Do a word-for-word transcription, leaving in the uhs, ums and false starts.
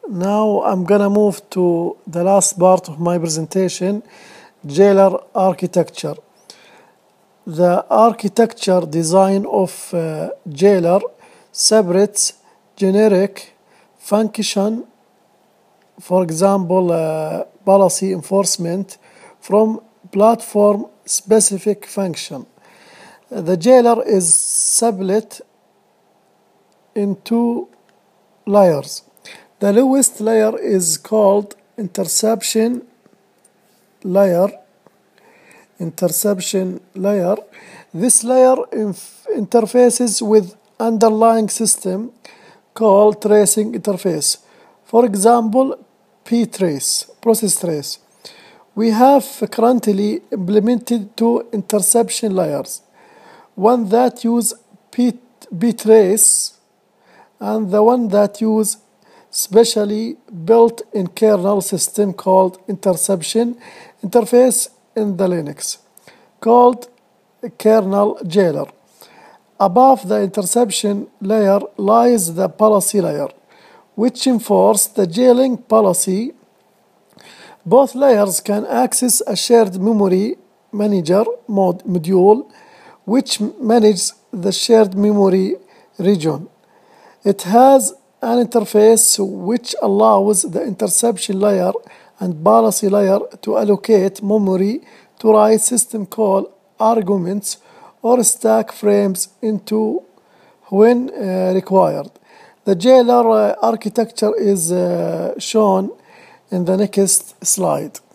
Now I'm gonna move to the last part of my presentation, Jailer architecture. The architecture design of uh, Jailer separates generic function, for example, uh, policy enforcement, from platform specific function. The Jailer is split in two layers. The lowest layer is called interception layer. Interception layer. This layer interfaces with underlying system called tracing interface. For example, ptrace, process trace. We have currently implemented two interception layers, one that use ptrace and the one that use specially built in kernel system called interception interface in the Linux, called kernel jailer. Above the interception layer lies the policy layer, which enforces the jailing policy. Both layers can access a shared memory manager mod module, which manages the shared memory region. It has an interface which allows the interception layer and policy layer to allocate memory to write system call arguments or stack frames into when uh, required. The Jailer uh, architecture is uh, shown in the next slide.